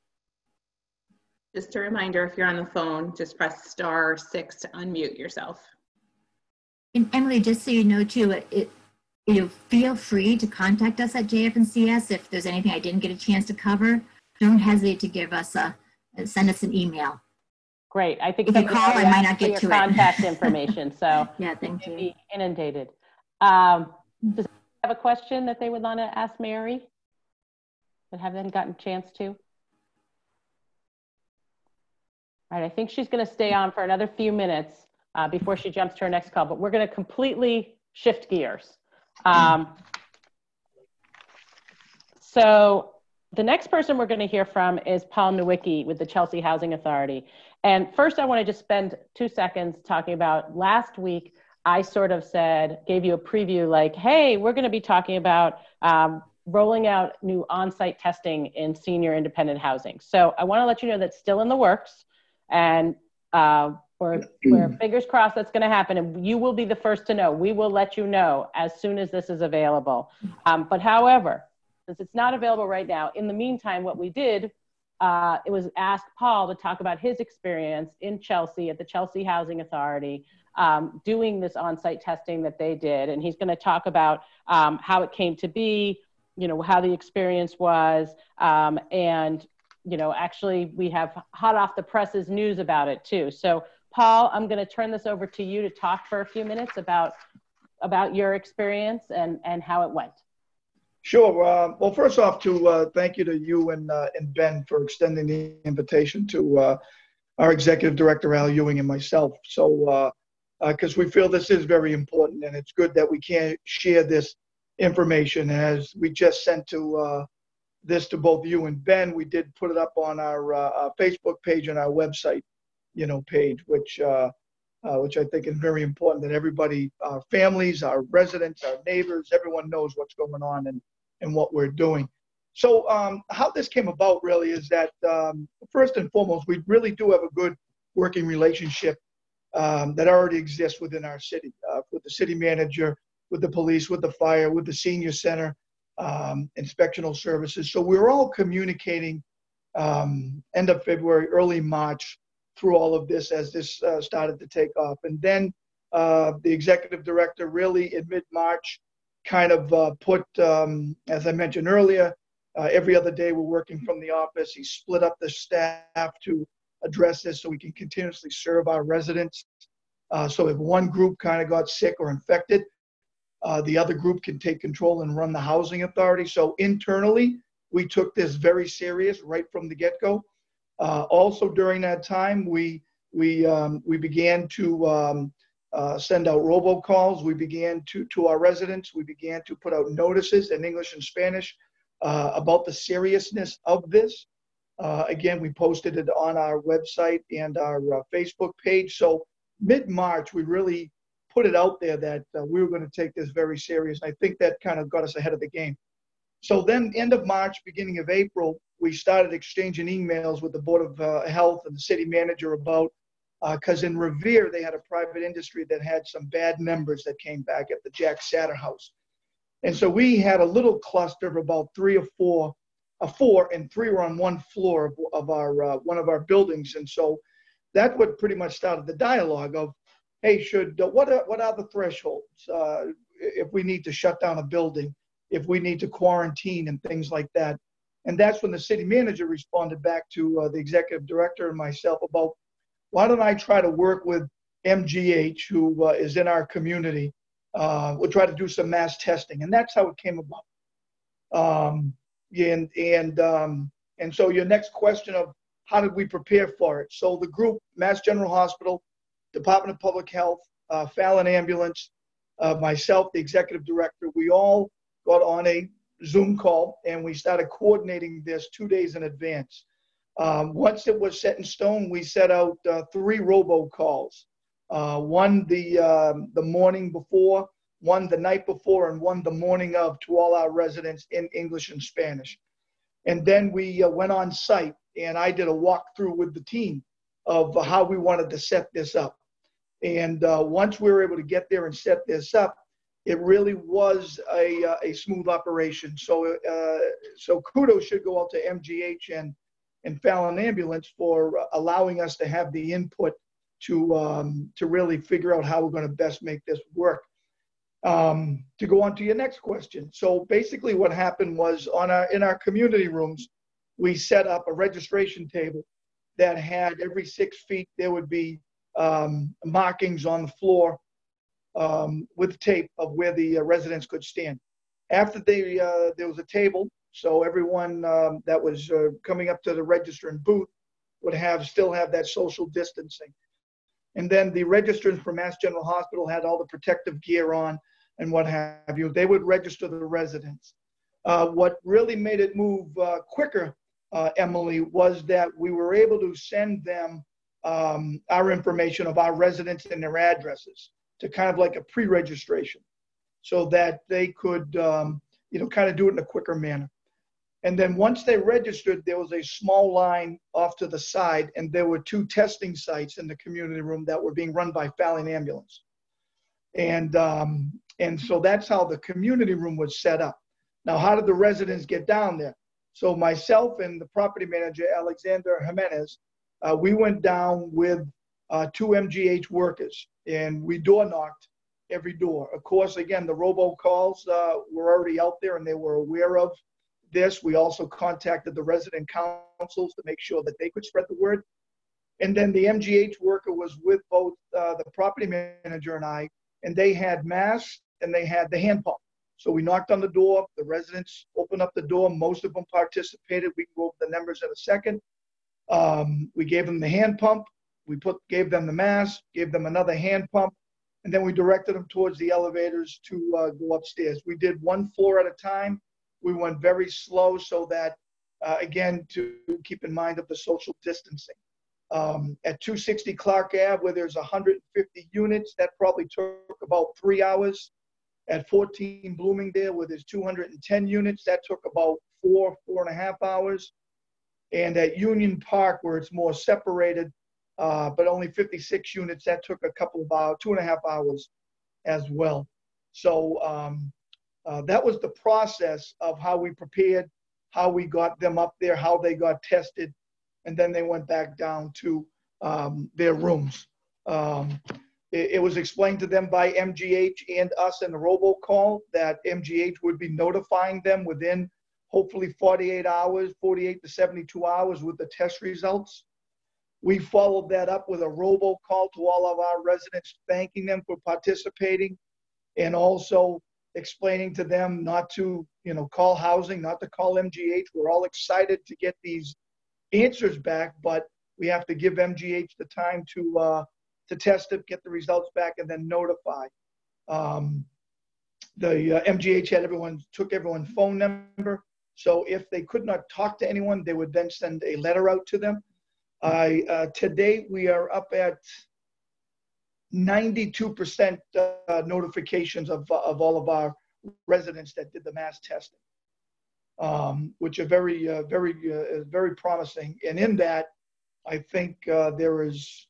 Just a reminder, if you're on the phone, just press star six to unmute yourself. And Emily, just so you know too, it, it you know, feel free to contact us at J F N C S if there's anything I didn't get a chance to cover. Don't hesitate to give us a, send us an email. Great. I think if you call, I might not get your to contact it. information. So yeah, thank you. Be inundated. Um, does anyone have a question that they would want to ask Mary that haven't gotten a chance to? All right, I think she's going to stay on for another few minutes uh, before she jumps to her next call, but we're going to completely shift gears. Um, so the next person we're going to hear from is Paul Nowicki with the Chelsea Housing Authority. And first, I want to just spend two seconds talking about last week. I sort of said, gave you a preview like, hey, we're going to be talking about um, rolling out new on-site testing in senior independent housing. So I want to let you know that's still in the works, and uh, we're, we're fingers crossed that's going to happen, and you will be the first to know. We will let you know as soon as this is available. Um, but however, since it's not available right now, in the meantime, what we did, uh, it was ask Paul to talk about his experience in Chelsea at the Chelsea Housing Authority, um, doing this on-site testing that they did. And he's going to talk about um, how it came to be, you know, how the experience was, um, and, you know, actually we have hot off the presses news about it too. So Paul, I'm going to turn this over to you to talk for a few minutes about, about your experience and, and how it went. Sure. Uh, well, first off, to uh, thank you to you and, uh, and Ben for extending the invitation to uh, our executive director, Al Ewing, and myself. So, because uh, uh, we feel this is very important, and it's good that we can share this information. As we just sent to uh, this to both you and Ben, we did put it up on our, uh, our Facebook page and our website, you know, page, which uh, uh, which I think is very important that everybody, our families, our residents, our neighbors, everyone knows what's going on and, and what we're doing. So um, how this came about really is that um, first and foremost, we really do have a good working relationship um, that already exists within our city, uh, with the city manager, with the police, with the fire, with the senior center, um, inspectional services. So we were all communicating um, end of February, early March, through all of this as this uh, started to take off. And then uh, the executive director really in mid-March kind of uh, put, um, as I mentioned earlier, uh, every other day we're working from the office. He split up the staff to address this so we can continuously serve our residents. Uh, so if one group kind of got sick or infected, uh, the other group can take control and run the housing authority. So internally, we took this very serious right from the get-go. Uh, also during that time, we we um, we began to um, uh, send out robocalls. We began to to our residents. We began to put out notices in English and Spanish uh, about the seriousness of this. Uh, again, we posted it on our website and our uh, Facebook page. So mid-March, we really put it out there that uh, we were going to take this very serious. And I think that kind of got us ahead of the game. So then end of March, beginning of April, we started exchanging emails with the Board of uh, Health and the city manager about, because uh, in Revere, they had a private industry that had some bad members that came back at the Jack Satter House. And so we had a little cluster of about three or four, uh, four and three were on one floor of, of our, uh, one of our buildings. And so that what pretty much started the dialogue of, hey, should, uh, what, are, what are the thresholds uh, if we need to shut down a building, if we need to quarantine and things like that. And that's when the city manager responded back to uh, the executive director and myself about, why don't I try to work with M G H, who uh, is in our community. Uh, we'll try to do some mass testing. And that's how it came about. Um, and, and, um, and so your next question of how did we prepare for it? So the group, Mass General Hospital, Department of Public Health, uh, Fallon Ambulance, uh, myself, the executive director, we all got on a Zoom call and we started coordinating this two days in advance. Um, once it was set in stone, we set out uh, three robocalls. Uh, one the, um, the morning before, one the night before, and one the morning of to all our residents in English and Spanish. And then we uh, went on site and I did a walkthrough with the team of uh, how we wanted to set this up. And uh, once we were able to get there and set this up, it really was a, uh, a smooth operation. So, uh, so kudos should go out to M G H and, and Fallon Ambulance for allowing us to have the input to, um, to really figure out how we're going to best make this work. Um, to go on to your next question. So basically what happened was on our, in our community rooms, we set up a registration table that had every six feet, there would be um, markings on the floor um, with tape of where the uh, residents could stand. After they, uh, there was a table, so everyone um, that was uh, coming up to the register and booth would have still have that social distancing. And then the registrants for Mass General Hospital had all the protective gear on and what have you. They would register the residents. Uh, what really made it move uh, quicker, uh, Emily, was that we were able to send them um, our information of our residents and their addresses to kind of like a pre-registration so that they could, um, you know, kind of do it in a quicker manner. And then once they registered, there was a small line off to the side, and there were two testing sites in the community room that were being run by Fallon Ambulance. And, um, and so that's how the community room was set up. Now, how did the residents get down there? So myself and the property manager, Alexander Jimenez, uh, we went down with uh, two M G H workers, and we door knocked every door. Of course, again, the robocalls uh, were already out there, and they were aware of this. We also contacted the resident councils to make sure that they could spread the word. And then the M G H worker was with both uh, the property manager and I, and they had masks and they had the hand pump. So we knocked on the door, the residents opened up the door, most of them participated. We can go over the numbers in a second. Um, we gave them the hand pump, we put gave them the mask, gave them another hand pump, and then we directed them towards the elevators to uh, go upstairs. We did one floor at a time. We went very slow so that, uh, again, to keep in mind of the social distancing. Um, at two sixty Clark Avenue, where there's one hundred fifty units, that probably took about three hours. At fourteen Bloomingdale, where there's two hundred ten units, that took about four, four and a half hours. And at Union Park, where it's more separated, uh, but only fifty-six units, that took a couple of hours, two and a half hours as well. So um, uh, that was the process of how we prepared, how we got them up there, how they got tested, and then they went back down to um, their rooms. Um, it, it was explained to them by M G H and us in the robocall that M G H would be notifying them within hopefully forty-eight hours, forty-eight to seventy-two hours with the test results. We followed that up with a robocall to all of our residents, thanking them for participating and also explaining to them not to, you know, call housing, not to call M G H. We're all excited to get these answers back, but we have to give M G H the time to uh, to test it, get the results back, and then notify. Um, the uh, M G H had everyone, took everyone's phone number. So if they could not talk to anyone, they would then send a letter out to them. I, uh, to date, we are up at ninety-two percent uh, notifications of, of all of our residents that did the mass testing, um, which are very, uh, very, uh, very promising. And in that, I think uh, there is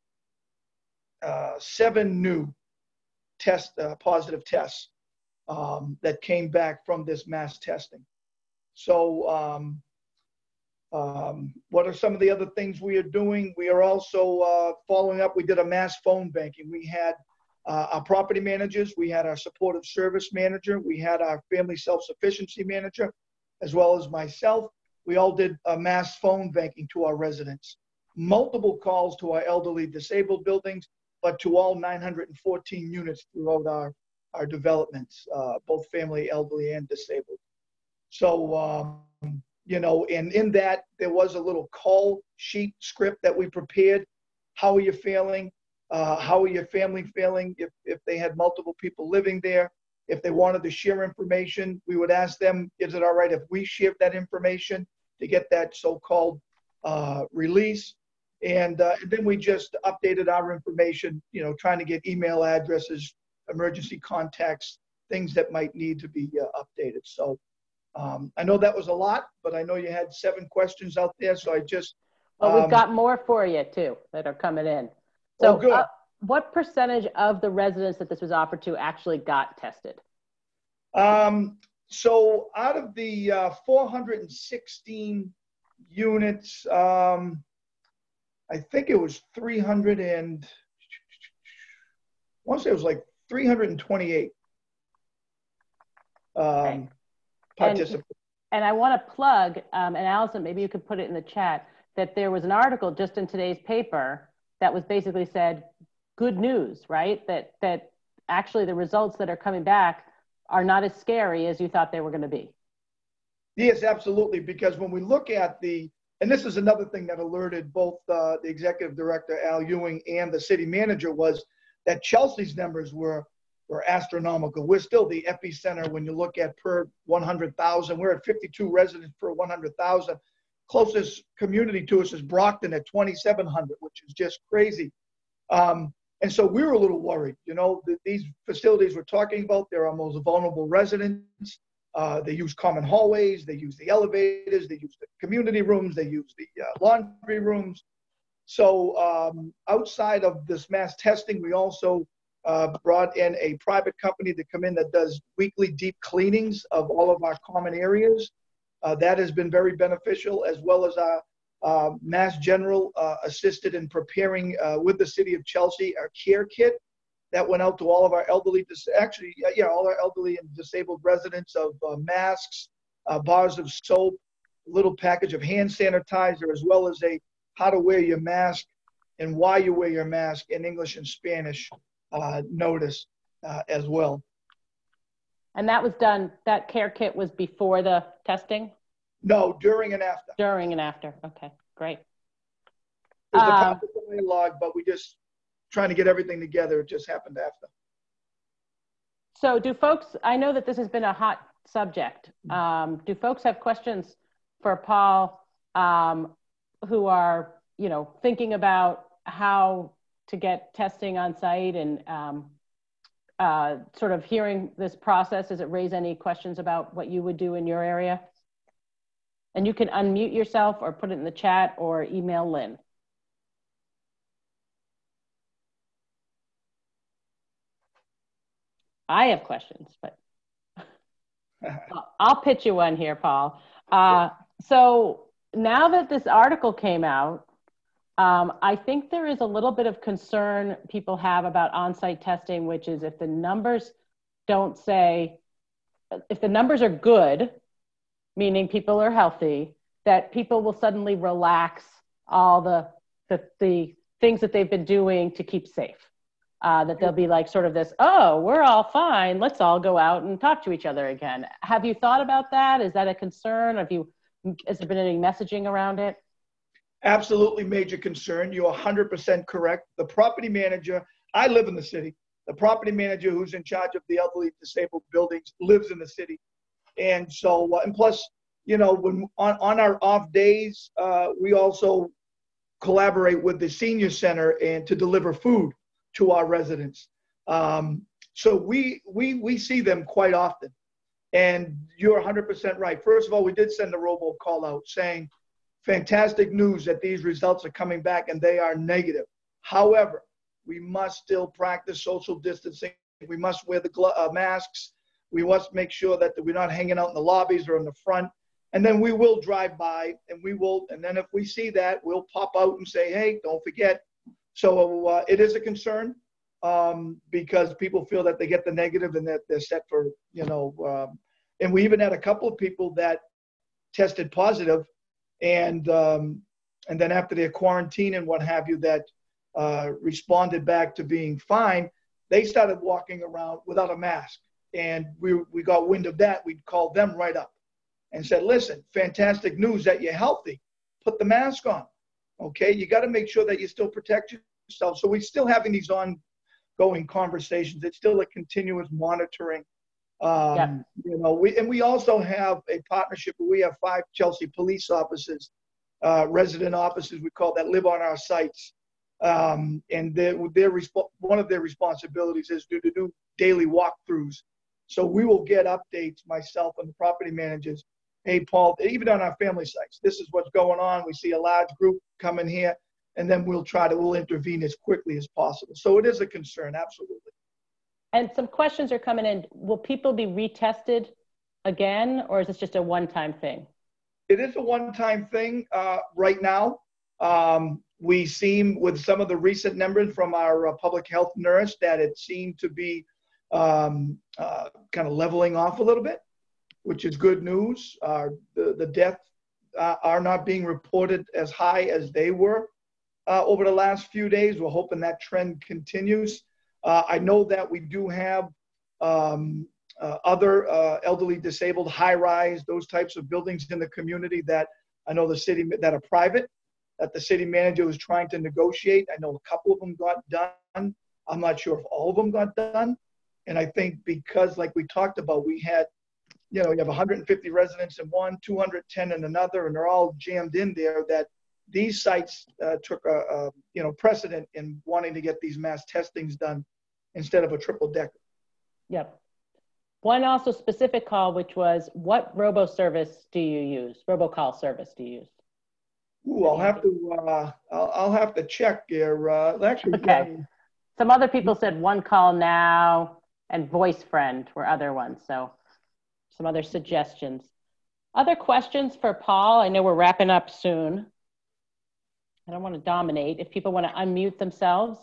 uh, seven new test, uh, positive tests um, that came back from this mass testing. So um, um, what are some of the other things we are doing? We are also uh, following up. We did a mass phone banking. We had uh, our property managers, we had our supportive service manager, we had our family self-sufficiency manager, as well as myself. We all did a mass phone banking to our residents. Multiple calls to our elderly disabled buildings, but to all nine hundred fourteen units throughout our, our developments, uh, both family, elderly, and disabled. So, um, you know, and in that, there was a little call sheet script that we prepared. How are you feeling? Uh, how are your family feeling? If, if they had multiple people living there, if they wanted to share information, we would ask them, is it all right if we share that information to get that so-called uh, release? And, uh, and then we just updated our information, you know, trying to get email addresses, emergency contacts, things that might need to be uh, updated. So, Um, I know that was a lot, but I know you had seven questions out there, so I just... Well, um, we've got more for you, too, that are coming in. So oh, good. Uh, what percentage of the residents that this was offered to actually got tested? Um, so out of the uh, four hundred sixteen units, um, I think it was three hundred and... I want to say it was like three hundred twenty-eight. Um, Okay. participants. And, and I want to plug, um, and Allison, maybe you could put it in the chat, that there was an article just in today's paper that was basically said, good news, right? That, that actually the results that are coming back are not as scary as you thought they were going to be. Yes, absolutely. Because when we look at the and this is another thing that alerted both uh, the executive director, Al Ewing, and the city manager, was that Chelsea's numbers were, were astronomical. We're still the epicenter when you look at per one hundred thousand. We're at fifty-two residents per one hundred thousand. Closest community to us is Brockton at twenty-seven hundred, which is just crazy. Um, and so we were a little worried. You know, the, these facilities we're talking about, they're our most vulnerable residents. Uh, they use common hallways, they use the elevators, they use the community rooms, they use the uh, laundry rooms. So um, outside of this mass testing, we also uh, brought in a private company to come in that does weekly deep cleanings of all of our common areas. Uh, that has been very beneficial, as well as our uh, Mass General uh, assisted in preparing uh, with the city of Chelsea our care kit that went out to all of our elderly, actually, uh, yeah, all our elderly and disabled residents of uh, masks, uh, bars of soap, a little package of hand sanitizer, as well as a how to wear your mask and why you wear your mask in English and Spanish uh, notice uh, as well. And that was done, that care kit was before the testing? No, during and after. During and after, okay, great. It was a Um, part of the dialogue, but we just trying to get everything together. It just happened after. So do folks, I know that this has been a hot subject. Um, do folks have questions for Paul um, who are, you know, thinking about how to get testing on site and um, uh, sort of hearing this process? Does it raise any questions about what you would do in your area? And you can unmute yourself or put it in the chat or email Lynn. I have questions, but I'll pitch you one here, Paul. Uh, so now that this article came out, um, I think there is a little bit of concern people have about on-site testing, which is if the numbers don't say, if the numbers are good, meaning people are healthy, that people will suddenly relax all the, the, the things that they've been doing to keep safe. Uh, that there'll be like sort of this, oh, we're all fine, let's all go out and talk to each other again. Have you thought about that? Is that a concern? Have you, has there been any messaging around it? Absolutely major concern. You're one hundred percent correct. The property manager, I live in the city. The property manager who's in charge of the elderly disabled buildings lives in the city. And so, uh, and plus, you know, when on, on our off days, uh, we also collaborate with the senior center and to deliver food to our residents. Um, so we, we, we see them quite often. And you're one hundred percent right. First of all, we did send a robo call out saying, fantastic news that these results are coming back and they are negative. However, we must still practice social distancing. We must wear the uh, masks. We must make sure that we're not hanging out in the lobbies or in the front. And then we will drive by and we will, and then if we see that, we'll pop out and say, hey, don't forget. So uh, it is a concern um, because people feel that they get the negative and that they're set for, you know, um, and we even had a couple of people that tested positive and um, and then after their quarantine and what have you that uh, responded back to being fine, they started walking around without a mask. And we, we got wind of that. We called them right up and said, listen, fantastic news that you're healthy. Put the mask on. Okay, you got to make sure that you still protect yourself. So we're still having these ongoing conversations. It's still a continuous monitoring. Um, yeah. You know, we and we also have a partnership. We have five Chelsea police officers, uh, resident officers we call that live on our sites, um, and their their resp- one of their responsibilities is to, to do daily walkthroughs. So we will get updates, myself and the property managers. Hey, Paul, even on our family sites, this is what's going on. We see a large group coming here, and then we'll try to, we'll intervene as quickly as possible. So it is a concern, absolutely. And some questions are coming in. Will people be retested again, or is this just a one-time thing? It is a one-time thing uh, right now. Um, we seem, with some of the recent numbers from our uh, public health nurse, that it seemed to be um, uh, kind of leveling off a little bit, which is good news. Uh, the, the deaths uh, are not being reported as high as they were uh, over the last few days. We're hoping that trend continues. Uh, I know that we do have um, uh, other uh, elderly disabled high-rise, those types of buildings in the community that I know the city that are private, that the city manager was trying to negotiate. I know a couple of them got done. I'm not sure if all of them got done. And I think because, like we talked about, we had, you know, you have one hundred fifty residents in one, two hundred ten in another, and they're all jammed in there, that these sites uh, took a, a, you know, precedent in wanting to get these mass testings done instead of a triple decker. Yep. One also specific call, which was, what robo service do you use? Robocall service do you use? Ooh, I'll have to, uh, I'll, I'll have to check here. Uh, actually, Okay. um, Some other people said One Call Now and Voice Friend were other ones. So some other suggestions. Other questions for Paul? I know we're wrapping up soon. I don't want to dominate. If people want to unmute themselves.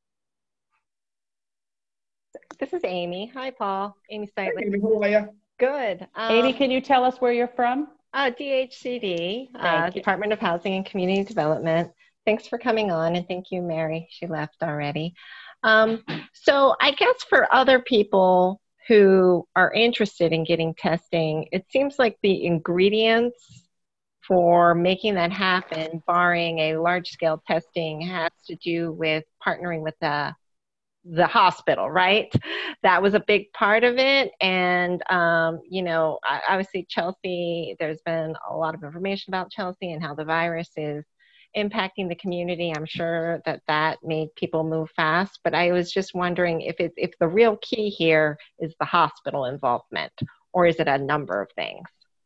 This is Amy. Hi, Paul. Amy hey, Steitley. Amy, how are you? Good. Um, Amy, can you tell us where you're from? uh, D H C D, uh, you. Department of Housing and Community Development. Thanks for coming on, and thank you, Mary. She left already. Um, so I guess for other people who are interested in getting testing, it seems like the ingredients for making that happen, barring a large-scale testing, has to do with partnering with the the hospital, right? That was a big part of it. And, um, you know, obviously Chelsea, there's been a lot of information about Chelsea and how the virus is impacting the community. I'm sure that that made people move fast, but I was just wondering if it, if the real key here is the hospital involvement, or is it a number of things?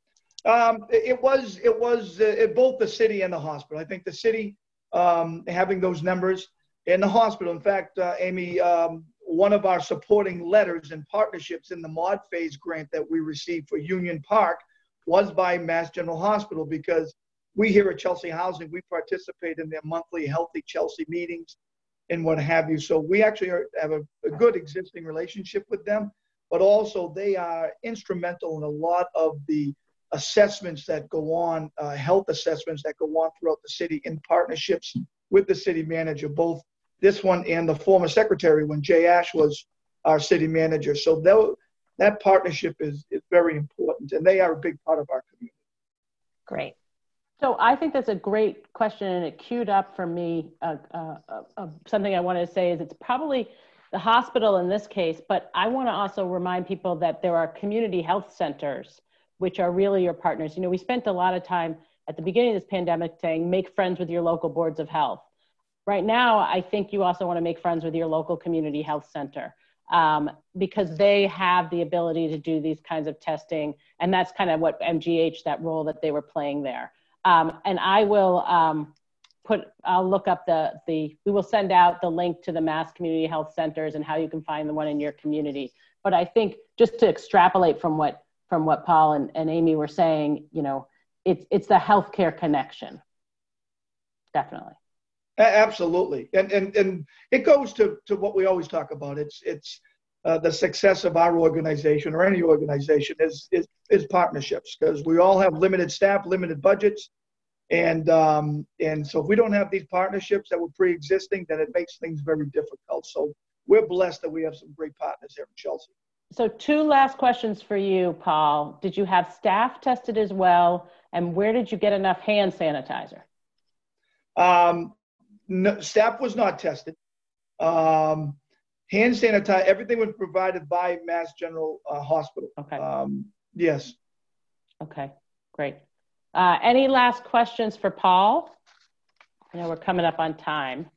Um, it was, it was uh, both the city and the hospital. I think the city um, having those numbers, in the hospital. In fact, uh, Amy, um, one of our supporting letters and partnerships in the mod phase grant that we received for Union Park was by Mass General Hospital, because we here at Chelsea Housing, we participate in their monthly Healthy Chelsea meetings and what have you. So we actually are, have a, a good existing relationship with them, but also they are instrumental in a lot of the assessments that go on, uh, health assessments that go on throughout the city in partnerships with the city manager, both this one and the former secretary when Jay Ash was our city manager. So that, that partnership is, is very important, and they are a big part of our community. Great. So I think that's a great question, and it queued up for me. Uh, uh, uh, something I wanted to say is it's probably the hospital in this case, but I want to also remind people that there are community health centers, which are really your partners. You know, we spent a lot of time at the beginning of this pandemic saying, make friends with your local boards of health. Right now, I think you also want to make friends with your local community health center, um, because they have the ability to do these kinds of testing. And that's kind of what M G H, that role that they were playing there. Um, and I will um, put, I'll look up the, the, we will send out the link to the Mass Community Health Centers and how you can find the one in your community. But I think just to extrapolate from what, from what Paul and, and Amy were saying, you know, it's, it's the healthcare connection. Definitely. Absolutely. And, and, and it goes to, to what we always talk about. It's, it's uh, the success of our organization or any organization is, is, is partnerships, because we all have limited staff, limited budgets. And, um, and so if we don't have these partnerships that were pre-existing, then it makes things very difficult. So we're blessed that we have some great partners here in Chelsea. So two last questions for you, Paul. Did you have staff tested as well? And where did you get enough hand sanitizer? Um, No, staff was not tested. Um, hand sanitizer, everything was provided by Mass General uh, Hospital. Okay. Um, yes. Okay, great. Uh, any last questions for Paul? I know we're coming up on time.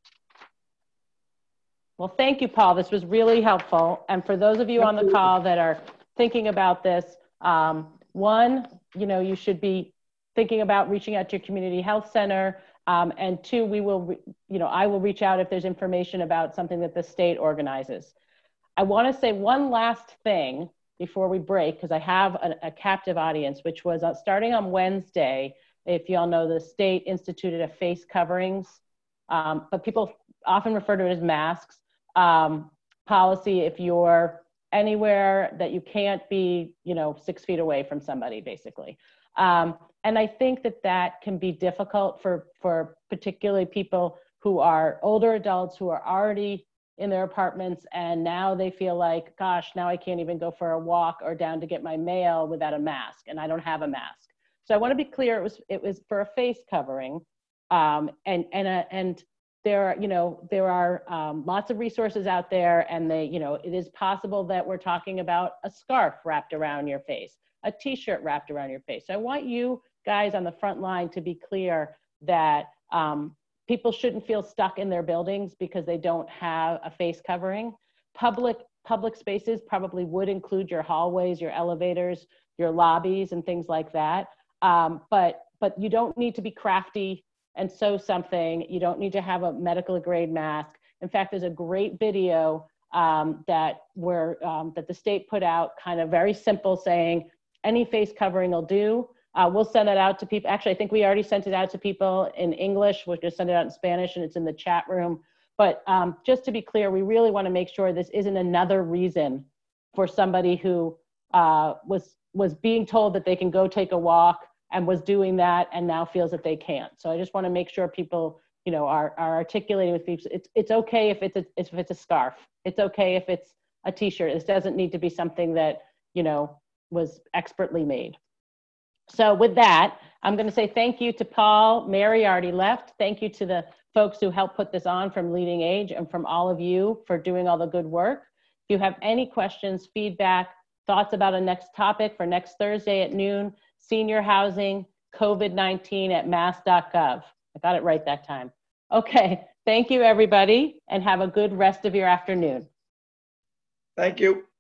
Well, thank you, Paul. This was really helpful. And for those of you on the call that are thinking about this, um, one, you know, you should be thinking about reaching out to your community health center. Um, and two, we will, re you know, I will reach out if there's information about something that the state organizes. I want to say one last thing before we break, because I have a, a captive audience, which was uh, starting on Wednesday. If y'all know, the state instituted a face coverings, um, but people often refer to it as masks, um, policy if you're anywhere that you can't be, you know, six feet away from somebody, basically. Um, and I think that that can be difficult for, for particularly people who are older adults who are already in their apartments, and now they feel like, gosh, now I can't even go for a walk or down to get my mail without a mask, and I don't have a mask. So I want to be clear, it was, it was for a face covering. Um, and, and, uh, and there are, you know, there are um, lots of resources out there, and they, you know, it is possible that we're talking about a scarf wrapped around your face, a t-shirt wrapped around your face. So I want you guys on the front line to be clear that um, people shouldn't feel stuck in their buildings because they don't have a face covering. Public, public spaces probably would include your hallways, your elevators, your lobbies, and things like that. Um, but, but you don't need to be crafty and sew something. You don't need to have a medical grade mask. In fact, there's a great video um, that where um, that the state put out, kind of very simple, saying any face covering will do. Uh, we'll send that out to people. Actually, I think we already sent it out to people in English. We're going to send it out in Spanish, and it's in the chat room. But um, just to be clear, we really want to make sure this isn't another reason for somebody who uh, was was being told that they can go take a walk and was doing that and now feels that they can't. So I just want to make sure people, you know, are, are articulating with people. It's, it's okay if it's, a, if it's a scarf. It's okay if it's a t-shirt. This doesn't need to be something that, you know, was expertly made. So with that, I'm going to say thank you to Paul. Mary already left. Thank you to the folks who helped put this on from Leading Age, and from all of you for doing all the good work. If you have any questions, feedback, thoughts about a next topic for next Thursday at noon, senior housing, COVID nineteen at mass dot gov. I got it right that time. Okay, thank you everybody, and have a good rest of your afternoon. Thank you.